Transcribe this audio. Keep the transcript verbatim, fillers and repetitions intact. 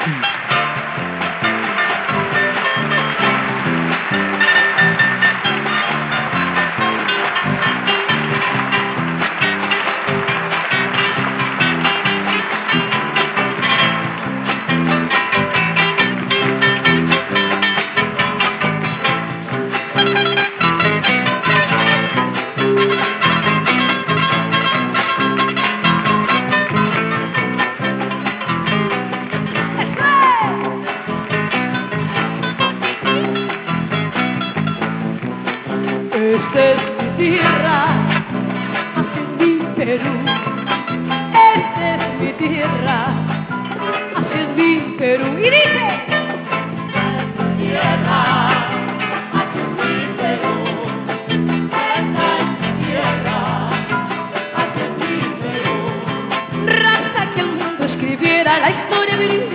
Esta es mi tierra, así es mi Perú. Esta es mi tierra, así es mi Perú. Y dice: esta es mi tierra, así es mi Perú. Esta es mi tierra, así es mi Perú. Raza que el mundo escribiera la historia de